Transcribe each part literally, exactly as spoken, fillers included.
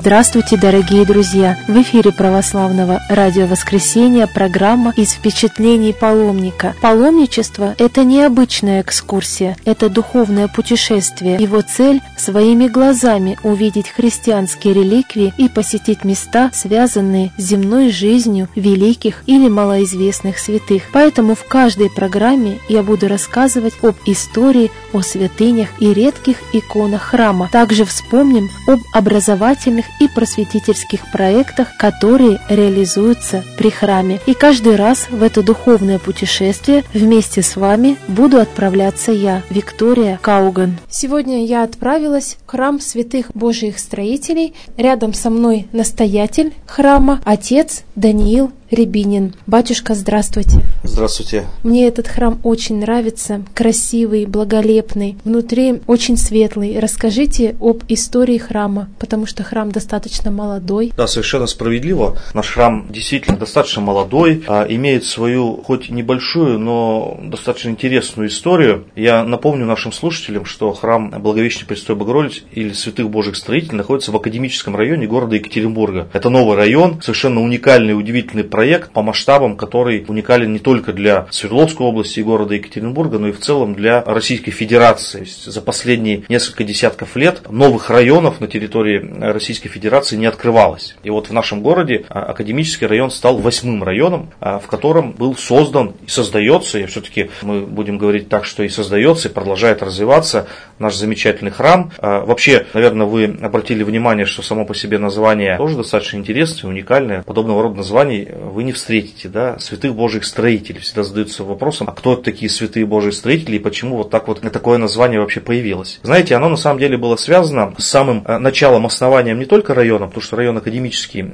Здравствуйте, дорогие друзья! В эфире Православного радио Воскресения программа «Из впечатлений паломника». Паломничество – это необычная экскурсия, это духовное путешествие. Его цель – своими глазами увидеть христианские реликвии и посетить места, связанные с земной жизнью великих или малоизвестных святых. Поэтому в каждой программе я буду рассказывать об истории, о святынях и редких иконах храма. Также вспомним об образовательных и просветительских проектах, которые реализуются при храме. И каждый раз в это духовное путешествие вместе с вами буду отправляться я, Виктория Кауган. Сегодня я отправилась в храм святых Божиих строителей. Рядом со мной настоятель храма, отец Даниил Рябинин. Батюшка, здравствуйте. Здравствуйте. Мне этот храм очень нравится, красивый, благолепный, внутри очень светлый. Расскажите об истории храма, потому что храм достаточно молодой. Да, совершенно справедливо. Наш храм действительно достаточно молодой, а имеет свою, хоть небольшую, но достаточно интересную историю. Я напомню нашим слушателям, что храм Благовещения Пресвятой Богородицы или Святых Божьих Строителей находится в академическом районе города Екатеринбурга. Это новый район, совершенно уникальный, удивительный проект. Проект по масштабам, который уникален не только для Свердловской области и города Екатеринбурга, но и в целом для Российской Федерации. За последние несколько десятков лет новых районов на территории Российской Федерации не открывалось. И вот в нашем городе академический район стал восьмым районом, в котором был создан и создается, и все-таки мы будем говорить так, что и создается, и продолжает развиваться наш замечательный храм. Вообще, наверное, вы обратили внимание, что само по себе название тоже достаточно интересное, уникальное. Подобного рода названий вы не встретите, да, святых Божьих строителей. Всегда задаются вопросом, а кто такие святые Божьи строители и почему вот так вот такое название вообще появилось. Знаете, оно на самом деле было связано с самым началом, основанием не только района, потому что район академический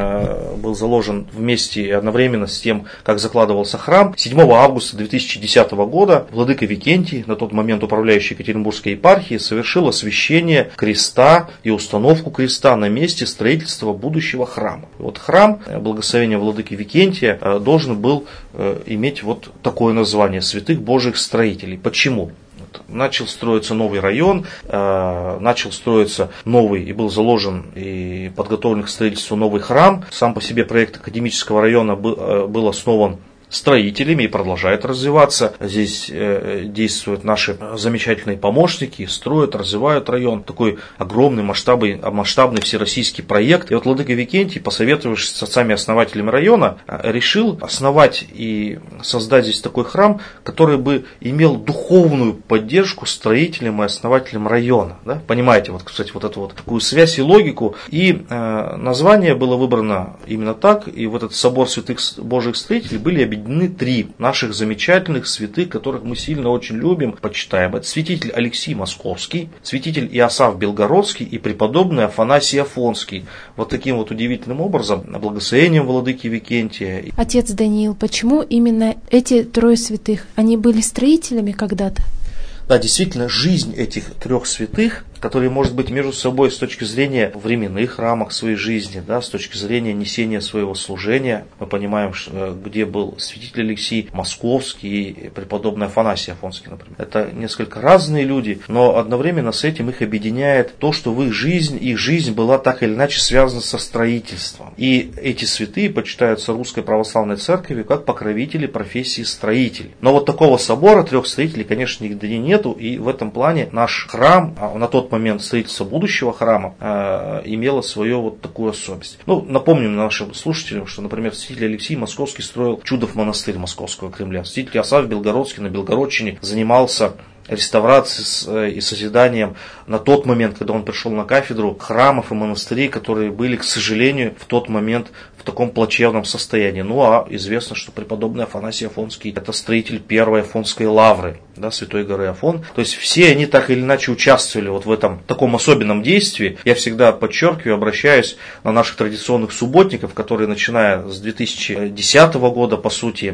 э, был заложен вместе и одновременно с тем, как закладывался храм. седьмого августа две тысячи десятого года владыка Викентий, на тот момент управляющий Екатеринбургской епархией, совершил освящение креста и установку креста на месте строительства будущего храма. И вот храм, благословение владыки Викентия, должен был иметь вот такое название — Святых Божьих Строителей. Почему? Начал строиться новый район, начал строиться новый и был заложен и подготовлен к строительству новый храм. Сам по себе проект академического района был основан строителями и продолжает развиваться. Здесь э, действуют наши замечательные помощники, строят, развивают район. Такой огромный масштабный, масштабный всероссийский проект. И вот владыка Викентий, посоветовавшись с отцами-основателями района, решил основать и создать здесь такой храм, который бы имел духовную поддержку строителям и основателям района. Да? Понимаете, вот, кстати, вот эту вот такую связь и логику. И э, название было выбрано именно так. И в этот собор святых Божьих строителей были объединены три наших замечательных святых, которых мы сильно очень любим, почитаем. Это святитель Алексий Московский, святитель Иосаф Белгородский и преподобный Афанасий Афонский. Вот таким вот удивительным образом, благословением владыки Викентия. Отец Даниил, почему именно эти трое святых? Они были строителями когда-то? Да, действительно, жизнь этих трех святых, которые, может быть, между собой с точки зрения временных рамок своей жизни, да, с точки зрения несения своего служения, мы понимаем, что, где был святитель Алексий Московский и преподобный Афанасий Афонский, например. Это несколько разные люди, но одновременно с этим их объединяет то, что в их жизнь, их жизнь была так или иначе связана со строительством. И эти святые почитаются Русской Православной Церковью как покровители профессии строитель. Но вот такого собора трех строителей, конечно, нигде нету, и в этом плане наш храм, а на тот момент строительства будущего храма э, имело свою вот такую особенность. Ну, напомним нашим слушателям, что, например, святитель Алексий Московский строил Чудов монастырь Московского Кремля. Святитель Иосаф Белгородский на Белгородчине занимался реставрацией и созиданием на тот момент, когда он пришел на кафедру, храмов и монастырей, которые были, к сожалению, в тот момент в таком плачевном состоянии. Ну а известно, что преподобный Афанасий Афонский — это строитель первой Афонской лавры, да, Святой горы Афон. То есть все они так или иначе участвовали вот в этом таком особенном действии. Я всегда подчеркиваю, обращаюсь на наших традиционных субботников, которые, начиная с две тысячи десятого года, по сути,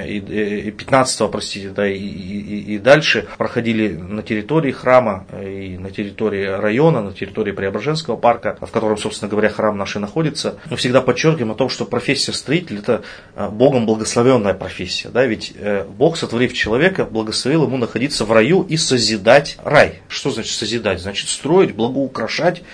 и пятнадцатого, простите, да, и, и, и дальше проходили на территории храма и на территории района, на территории Преображенского парка, в котором, собственно говоря, храм наш и находится. Мы всегда подчеркиваем о том, что профессия строителя — это Богом благословенная профессия. Да? Ведь Бог, сотворив человека, благословил ему находиться в раю и созидать рай. Что значит созидать? Значит строить, благоукрашать,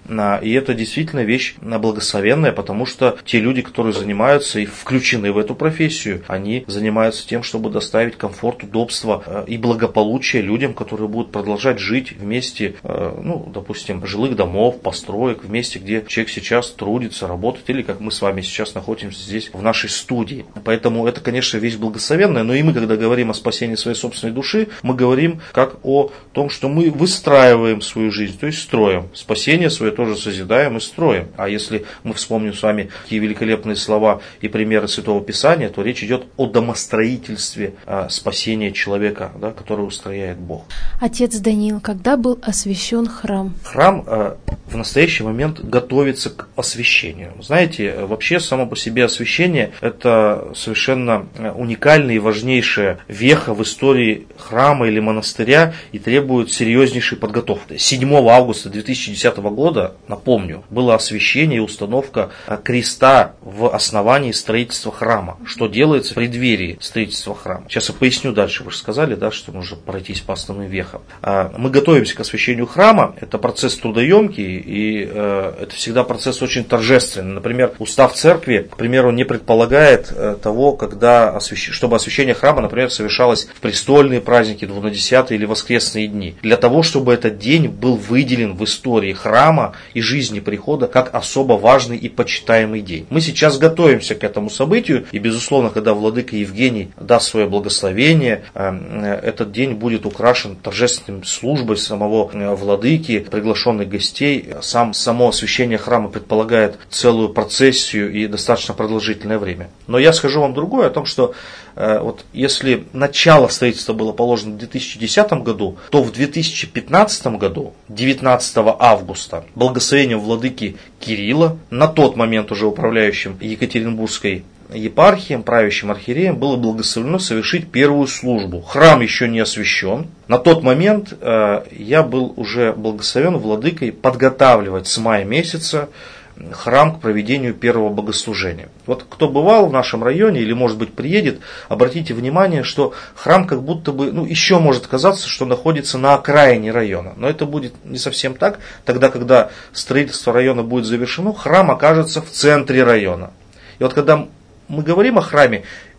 И это действительно вещь благословенная, потому что те люди, которые занимаются и включены в эту профессию, они занимаются тем, чтобы доставить комфорт, удобство и благополучие людям, которые будут продолжать жить вместе, ну, допустим, жилых домов, построек, вместе, где человек сейчас трудится, работает, или как мы с вами сейчас находимся здесь в нашей студии. Поэтому это, конечно, вещь благословенная, но и мы, когда говорим о спасении своей собственной души, мы говорим как о том, что мы выстраиваем свою жизнь, то есть строим. Спасение свое тоже созидаем и строим. А если мы вспомним с вами такие великолепные слова и примеры Святого Писания, то речь идет о домостроительстве а, спасения человека, да, который устрояет Бог. Отец Даниил, когда был освящен храм? Храм а, в настоящий момент готовится к освящению. Знаете, вообще само по себе освящение – это совершенно уникальная и важнейшая веха в истории храма или монастыря и требует серьезнейшей подготовки. седьмого августа две тысячи десятого года, напомню, было освящение и установка креста в основании строительства храма, что делается в преддверии строительства храма. Сейчас я поясню дальше. Вы же сказали, да, что нужно пройтись по основным вехам. Мы готовимся к освящению храма. Это процесс трудоемкий, и это всегда процесс очень торжественный. Например, устав церкви, к примеру, не предполагает того, когда, чтобы освящение храма, например, совершалось в престольные праздники, двунадесятые или воскресные дни. Для того, чтобы этот день был выделен в истории храма и жизни прихода как особо важный и почитаемый день. Мы сейчас готовимся к этому событию, и, безусловно, когда владыка Евгений даст свое благословение, этот день будет украшен торжественной службой самого владыки, приглашенных гостей. Сам, само освящение храма предполагает целую процессию и достаточно продолжительное время. Но я скажу вам другое, о том, что э, вот если начало строительства было положено в две тысячи десятом году, то в две тысячи пятнадцатом году, девятнадцатого августа, благословением владыки Кирилла, на тот момент уже управляющим Екатеринбургской епархием, правящим архиереем, было благословено совершить первую службу. Храм еще не освящен. На тот момент э, я был уже благословен владыкой подготавливать с мая месяца храм к проведению первого богослужения. Вот кто бывал в нашем районе или, может быть, приедет, обратите внимание, что храм как будто бы, ну, еще может казаться, что находится на окраине района. Но это будет не совсем так. Тогда, когда строительство района будет завершено, храм окажется в центре района. И вот когда мы говорим о храме,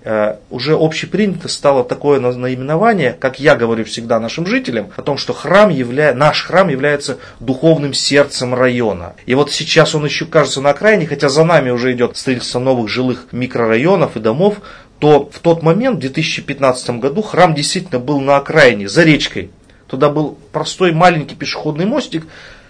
уже общепринято стало такое наименование, как я говорю всегда нашим жителям, о том, что храм явля... наш храм является духовным сердцем района. И вот сейчас он еще кажется на окраине, хотя за нами уже идет строительство новых жилых микрорайонов и домов, то в тот момент, в две тысячи пятнадцатом году, храм действительно был на окраине, за речкой. Туда был простой маленький пешеходный мостик,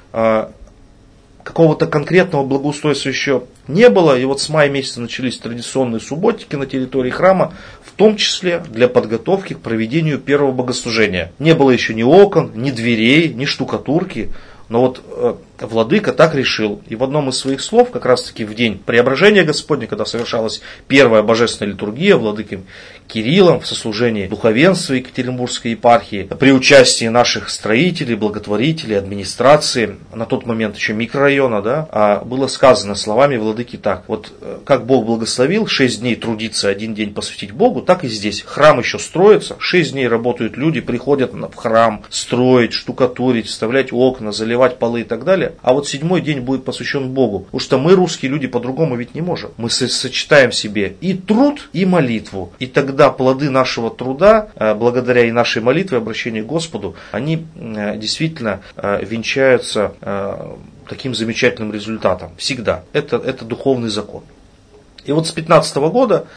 какого-то конкретного благоустройства еще не было. И вот с мая месяца начались традиционные субботники на территории храма, в том числе для подготовки к проведению первого богослужения. Не было еще ни окон, ни дверей, ни штукатурки. Но вот э, владыка так решил. И в одном из своих слов, как раз таки в день преображения Господня, когда совершалась первая божественная литургия владыкой Кириллом в сослужении духовенства Екатеринбургской епархии, при участии наших строителей, благотворителей, администрации, на тот момент еще микрорайона, да, было сказано словами владыки так: вот как Бог благословил шесть дней трудиться, один день посвятить Богу, так и здесь. Храм еще строится, шесть дней работают люди, приходят в храм строить, штукатурить, вставлять окна, заливать полы и так далее. А вот седьмой день будет посвящен Богу. Потому что мы, русские люди, по-другому ведь не можем. Мы сочетаем в себе и труд, и молитву. И тогда плоды нашего труда, благодаря и нашей молитве, обращению к Господу, они действительно венчаются таким замечательным результатом. Всегда. Это, это духовный закон. И вот с две тысячи пятнадцатого года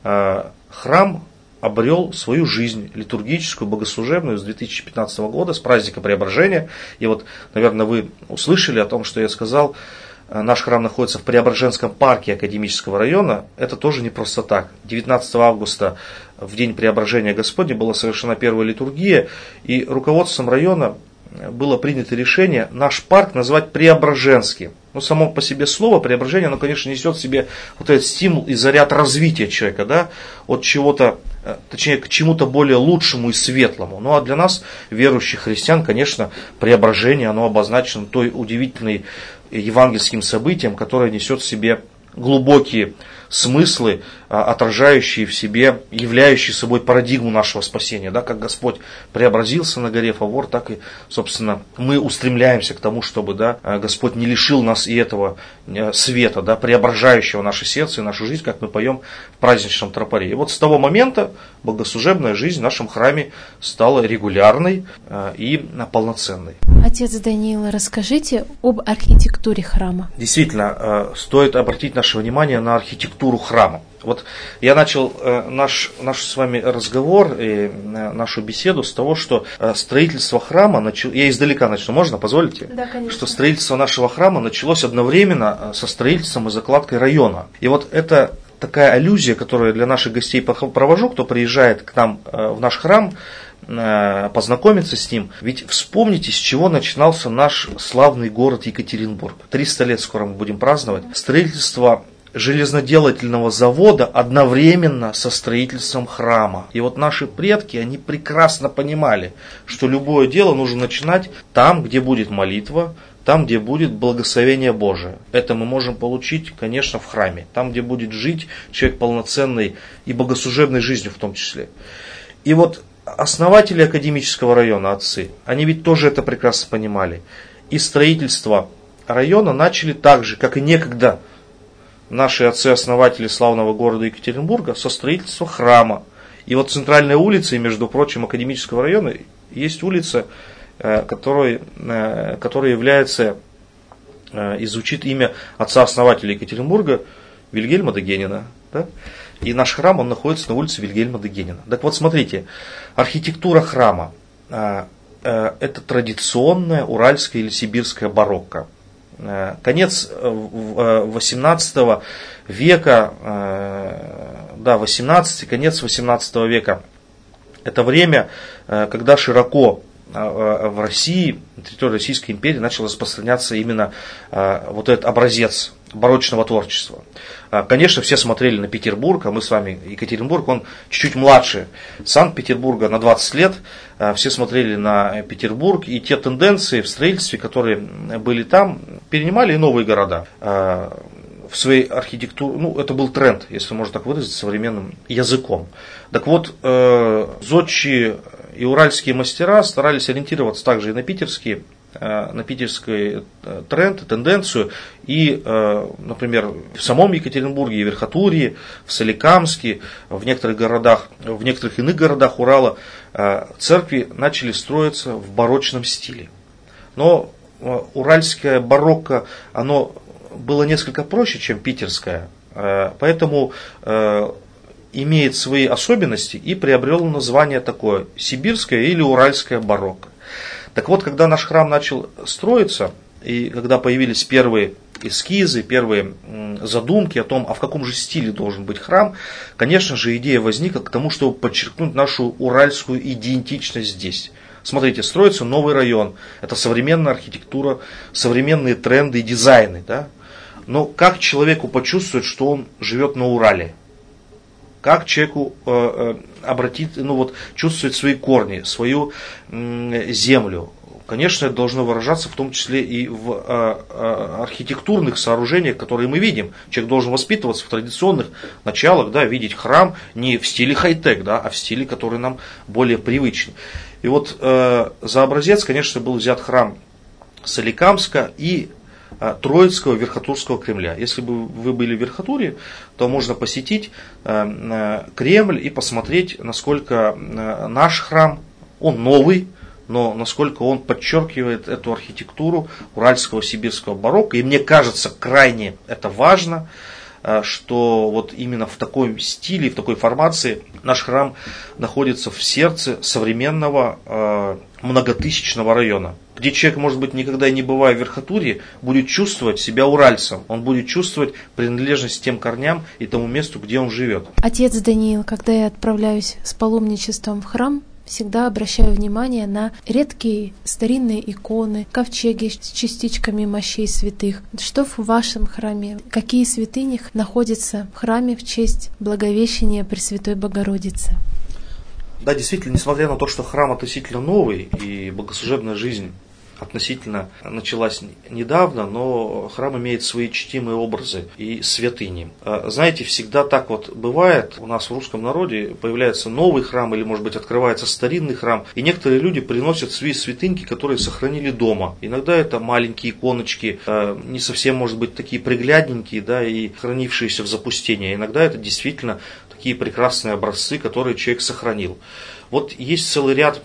храм обрел свою жизнь литургическую, богослужебную с две тысячи пятнадцатого года, с праздника Преображения. И вот, наверное, вы услышали о том, что я сказал, наш храм находится в Преображенском парке Академического района. Это тоже не просто так. девятнадцатого августа, в день Преображения Господня, была совершена первая литургия, и руководством района было принято решение наш парк назвать Преображенским. Ну, само по себе слово преображение, оно, конечно, несет в себе вот этот стимул и заряд развития человека, да, от чего-то, точнее, к чему-то более лучшему и светлому. Ну, а для нас, верующих христиан, конечно, преображение, оно обозначено той удивительной евангельским событием, которое несет в себе глубокие смыслы, отражающие в себе, являющие собой парадигму нашего спасения. Да, как Господь преобразился на горе Фавор, так и, собственно, мы устремляемся к тому, чтобы, да, Господь не лишил нас и этого света, да, преображающего наше сердце и нашу жизнь, как мы поем в праздничном тропаре. И вот с того момента богослужебная жизнь в нашем храме стала регулярной и полноценной. Отец Даниил, расскажите об архитектуре храма. Действительно, стоит обратить наше внимание на архитектуру храма. Вот я начал наш, наш с вами разговор и нашу беседу с того, что строительство храма, начало, я издалека начну, можно, позволите? Да, конечно. Что строительство нашего храма началось одновременно со строительством и закладкой района. И вот это такая аллюзия, которую для наших гостей провожу, кто приезжает к нам в наш храм, познакомиться с ним. Ведь вспомните, с чего начинался наш славный город Екатеринбург. триста лет скоро мы будем праздновать. Строительство железноделательного завода одновременно со строительством храма. И вот наши предки, они прекрасно понимали, что любое дело нужно начинать там, где будет молитва, там, где будет благословение Божие. Это мы можем получить, конечно, в храме. Там, где будет жить человек полноценной и богослужебной жизнью в том числе. И вот основатели академического района, отцы, они ведь тоже это прекрасно понимали. И строительство района начали так же, как и некогда наши отцы-основатели славного города Екатеринбурга, со строительства храма. И вот центральная улица, и, между прочим, академического района, есть улица, которой, которая является, и звучит имя отца-основателя Екатеринбурга Вильгельма де Генина. Да? И наш храм, он находится на улице Вильгельма де Генина. Так вот, смотрите, архитектура храма – это традиционная уральская или сибирская барокко. Конец восемнадцатого века, да, восемнадцатый, конец восемнадцатого века. Это время, когда широко в России, на территории Российской империи, начал распространяться именно вот этот образец барочного творчества. Конечно, все смотрели на Петербург, а мы с вами, Екатеринбург, он чуть-чуть младше Санкт-Петербурга на двадцать лет. Все смотрели на Петербург, и те тенденции в строительстве, которые были там, перенимали и новые города в своей архитектуре. Ну, это был тренд, если можно так выразить, современным языком. Так вот, зодчие и уральские мастера старались ориентироваться также и на питерские, на питерский тренд, тенденцию. И, например, в самом Екатеринбурге, и Верхотурье, в Соликамске, в некоторых городах, в некоторых иных городах Урала церкви начали строиться в барочном стиле. Но уральское барокко, оно было несколько проще, чем питерское, поэтому имеет свои особенности и приобрел название такое – сибирское или уральское барокко. Так вот, когда наш храм начал строиться, и когда появились первые эскизы, первые задумки о том, а в каком же стиле должен быть храм, конечно же, идея возникла к тому, чтобы подчеркнуть нашу уральскую идентичность здесь. Смотрите, строится новый район, это современная архитектура, современные тренды и дизайны. Да? Но как человеку почувствовать, что он живет на Урале? Как человеку э, э, обратить, ну вот, чувствовать свои корни, свою э, землю? Конечно, это должно выражаться в том числе и в э, э, архитектурных сооружениях, которые мы видим. Человек должен воспитываться в традиционных началах, да, видеть храм не в стиле хай-тек, да, а в стиле, который нам более привычен. И вот э, за образец, конечно, был взят храм Соликамска и Троицкого Верхотурского Кремля. Если бы вы были в Верхотуре, то можно посетить Кремль и посмотреть, насколько наш храм, он новый, но насколько он подчеркивает эту архитектуру уральского сибирского барокко. И мне кажется, крайне это важно, что вот именно в таком стиле, в такой формации наш храм находится в сердце современного многотысячного района, где человек, может быть, никогда и не бывая в Верхотурье, будет чувствовать себя уральцем. Он будет чувствовать принадлежность тем корням и тому месту, где он живет. Отец Даниил, когда я отправляюсь с паломничеством в храм, всегда обращаю внимание на редкие старинные иконы, ковчеги с частичками мощей святых. Что в вашем храме? Какие святыни находятся в храме в честь Благовещения Пресвятой Богородицы? Да, действительно, несмотря на то, что храм относительно новый и богослужебная жизнь относительно началась недавно, но храм имеет свои чтимые образы и святыни. Знаете, всегда так вот бывает, у нас в русском народе появляется новый храм или, может быть, открывается старинный храм, и некоторые люди приносят свои святыньки, которые сохранили дома. Иногда это маленькие иконочки, не совсем, может быть, такие приглядненькие, да, и хранившиеся в запустении. Иногда это действительно такие прекрасные образцы, которые человек сохранил. Вот есть целый ряд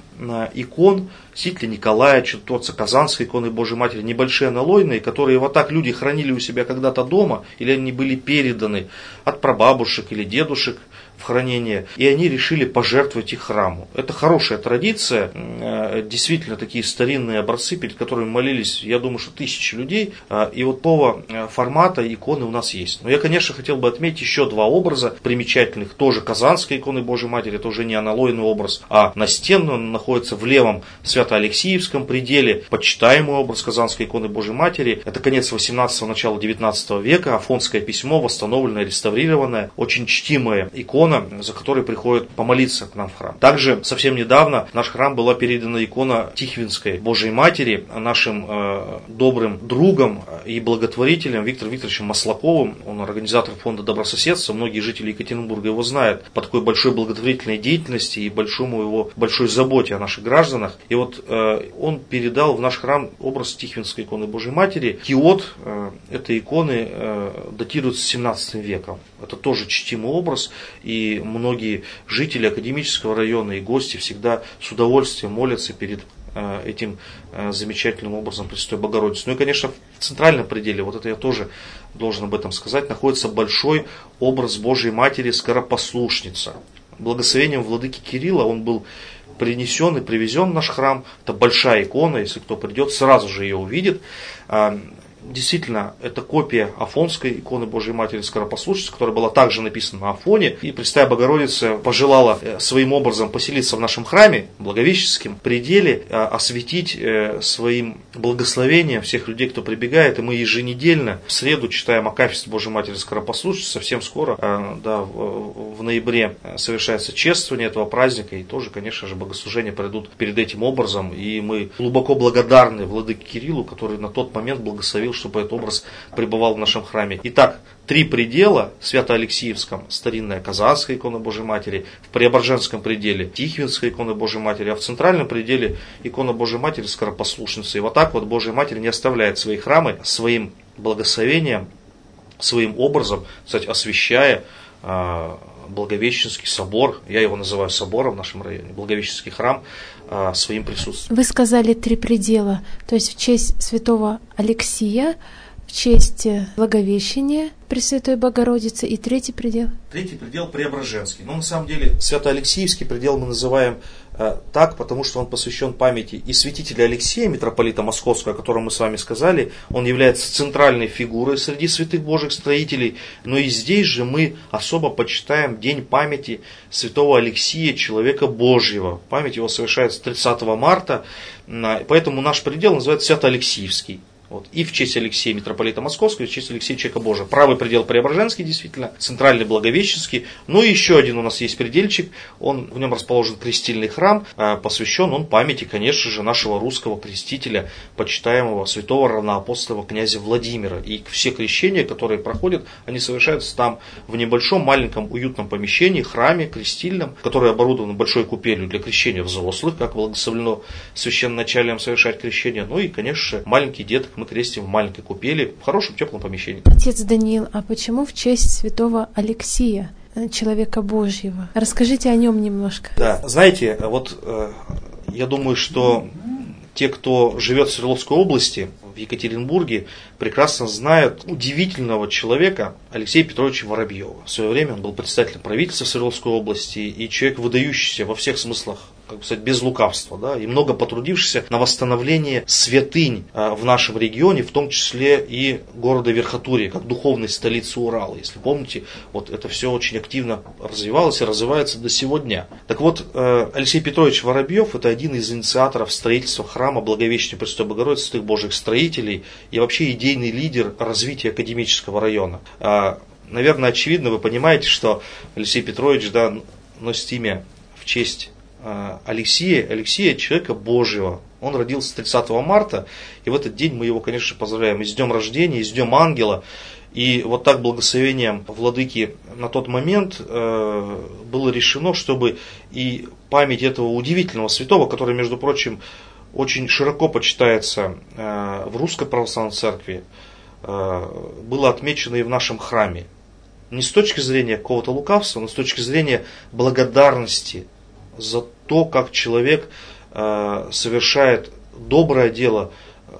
икон святителя Николая Чудотворца, Казанской иконы Божьей Матери, небольшие аналойные, которые вот так люди хранили у себя когда-то дома, или они были переданы от прабабушек или дедушек в хранение, и они решили пожертвовать их храму. Это хорошая традиция, действительно такие старинные образцы, перед которыми молились, я думаю, что тысячи людей, и вот такого формата иконы у нас есть. Но я, конечно, хотел бы отметить еще два образа примечательных, тоже Казанской иконы Божьей Матери, это уже не аналойный образ, а настенный, он находится в левом Свято-Алексиевском пределе, почитаемый образ Казанской иконы Божьей Матери, это конец восемнадцатого, начало девятнадцатого века, Афонское письмо, восстановленное, реставрированное, очень чтимая икона, за которой приходят помолиться к нам в храм. Также совсем недавно в наш храм была передана икона Тихвинской Божьей Матери нашим э, добрым другом и благотворителем Виктором Викторовичем Маслаковым. Он организатор фонда добрососедства. Многие жители Екатеринбурга его знают по такой большой благотворительной деятельности и большому его большой заботе о наших гражданах. И вот э, он передал в наш храм образ Тихвинской иконы Божьей Матери. Киот э, этой иконы э, датируется семнадцатым веком. Это тоже чтимый образ, и многие жители Академического района и гости всегда с удовольствием молятся перед э, этим э, замечательным образом Пресвятой Богородицы. Ну и, конечно, в центральном пределе, вот это я тоже должен об этом сказать, находится большой образ Божьей Матери Скоропослушница. Благословением владыки Кирилла он был принесен и привезен в наш храм. Это большая икона, если кто придет, сразу же ее увидит. Действительно, это копия Афонской иконы Божьей Матери Скоропослушницы, которая была также написана на Афоне. И Пресвятая Богородица пожелала своим образом поселиться в нашем храме, в Благовещенском пределе, осветить своим благословением всех людей, кто прибегает. И мы еженедельно в среду читаем Акафист Божьей Матери Скоропослушницы. Совсем скоро, да, в ноябре, совершается чествование этого праздника. И тоже, конечно же, богослужения пройдут перед этим образом. И мы глубоко благодарны владыке Кириллу, который на тот момент благословил, чтобы этот образ пребывал в нашем храме. Итак, три предела: в Свято-Алексиевском старинная Казанская икона Божьей Матери, в Преображенском пределе Тихвинская икона Божьей Матери, а в центральном пределе икона Божьей Матери Скоропослушницы. И вот так вот Божья Матерь не оставляет свои храмы своим благословением, своим образом, кстати, освящая э, Благовещенский собор, я его называю собором в нашем районе, Благовещенский храм, своим присутствием. Вы сказали три предела, то есть в честь святого Алексия, в честь Благовещения Пресвятой Богородицы и третий предел? Третий предел Преображенский. Но на самом деле Свято-Алексиевский предел мы называем э, так, потому что он посвящен памяти и святителя Алексея, митрополита Московского, о котором мы с вами сказали. Он является центральной фигурой среди святых Божьих строителей. Но и здесь же мы особо почитаем день памяти святого Алексия, человека Божьего. Память его совершается тридцатого марта, поэтому наш предел называется Свято-Алексиевский. Вот. И в честь Алексея, митрополита Московского, и в честь Алексея, человека Божия. Правый предел Преображенский, действительно, центральный Благовещенский. Ну и еще один у нас есть предельчик, он, в нем расположен крестильный храм, посвящен он памяти, конечно же, нашего русского крестителя, почитаемого святого равноапостольного князя Владимира. И все крещения, которые проходят, они совершаются там, в небольшом, маленьком, уютном помещении, храме крестильном, который оборудован большой купелью для крещения взрослых, как благословлено священноначалием совершать крещение. Ну и, конечно же, маленький деток мы крестим в маленькой купели, в хорошем теплом помещении. Отец Даниил, а почему в честь святого Алексия, человека Божьего? Расскажите о нем немножко. Да, знаете, вот э, я думаю, что те, кто живет в Свердловской области, в Екатеринбурге, прекрасно знают удивительного человека Алексея Петровича Воробьева. В свое время он был председателем правительства Свердловской области и человек, выдающийся во всех смыслах, как бы сказать, без лукавства, да, и много потрудившийся на восстановление святынь в нашем регионе, в том числе и города Верхотурье, как духовной столицы Урала. Если помните, вот это все очень активно развивалось и развивается до сего дня. Так вот, Алексей Петрович Воробьев — это один из инициаторов строительства храма Благовещения Пресвятой Богородицы, святых Божьих строителей и вообще идейный лидер развития Академического района. Наверное, очевидно, вы понимаете, что Алексей Петрович, да, носит имя в честь Алексея, Алексея, человека Божьего, Он родился тридцатого марта, и в этот день мы его, конечно, поздравляем и с днем рождения, и с днем ангела. И вот так благословением владыки на тот момент э, было решено, чтобы и память этого удивительного святого, который, между прочим, очень широко почитается э, в Русской Православной Церкви, э, было отмечено и в нашем храме. Не с точки зрения какого-то лукавства, но с точки зрения благодарности за то, как человек э, совершает доброе дело,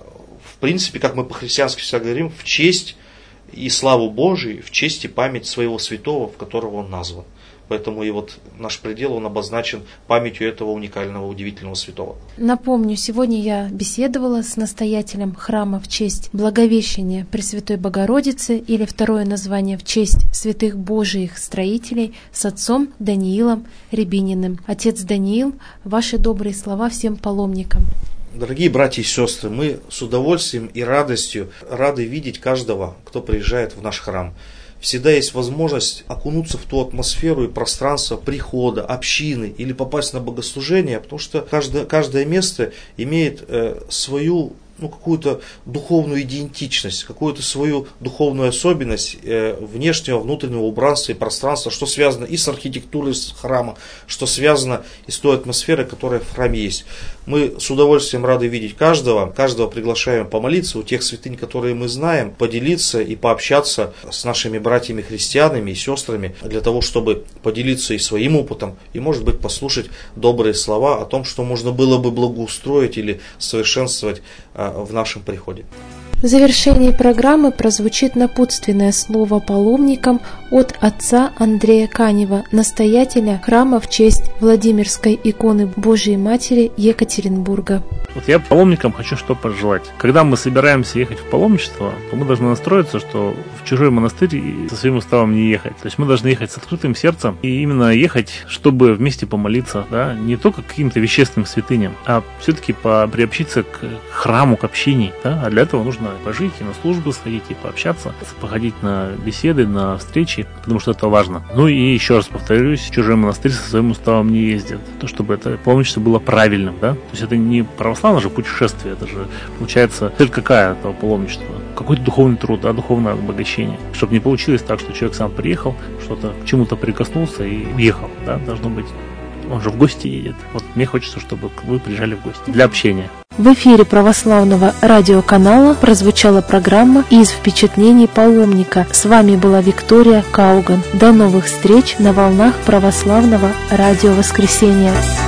в принципе, как мы по-христиански всегда говорим, в честь и славу Божию, в честь и память своего святого, в которого он назван. Поэтому и вот наш предел, он обозначен памятью этого уникального, удивительного святого. Напомню, сегодня я беседовала с настоятелем храма в честь Благовещения Пресвятой Богородицы, или второе название в честь святых Божиих строителей, с отцом Даниилом Рябининым. Отец Даниил, ваши добрые слова всем паломникам. Дорогие братья и сестры, мы с удовольствием и радостью рады видеть каждого, кто приезжает в наш храм. Всегда есть возможность окунуться в ту атмосферу и пространство прихода, общины или попасть на богослужение, потому что каждое, каждое место имеет э, свою, ну, какую-то духовную идентичность, какую-то свою духовную особенность э, внешнего, внутреннего убранства и пространства, что связано и с архитектурой храма, что связано и с той атмосферой, которая в храме есть. Мы с удовольствием рады видеть каждого, каждого приглашаем помолиться у тех святынь, которые мы знаем, поделиться и пообщаться с нашими братьями-христианами и сестрами, для того, чтобы поделиться и своим опытом, и, может быть, послушать добрые слова о том, что можно было бы благоустроить или совершенствовать в нашем приходе. В завершении программы прозвучит напутственное слово паломникам от отца Андрея Канева, настоятеля храма в честь Владимирской иконы Божией Матери Екатеринбурга. Вот я паломникам хочу что пожелать. Когда мы собираемся ехать в паломничество, то мы должны настроиться, что в чужой монастырь со своим уставом не ехать. То есть мы должны ехать с открытым сердцем и именно ехать, чтобы вместе помолиться, да, не только к каким-то вещественным святыням, а все-таки приобщиться к храму, к общине, да, а для этого нужно пожить и на службу сходить, и пообщаться, походить на беседы, на встречи, потому что это важно. Ну и еще раз повторюсь, в чужой монастырь со своим уставом не ездят, то чтобы это паломничество было правильным, да, то есть это не православное же путешествие, это же получается цель какая этого паломничества, какой-то духовный труд, да, духовное обогащение, чтобы не получилось так, что человек сам приехал, что-то к чему-то прикоснулся и уехал, да, должно быть, он же в гости едет. Вот мне хочется, чтобы вы приезжали в гости для общения. В эфире православного радиоканала прозвучала программа «Из впечатлений паломника». С вами была Виктория Кауган. До новых встреч на волнах православного радио «Воскресенье».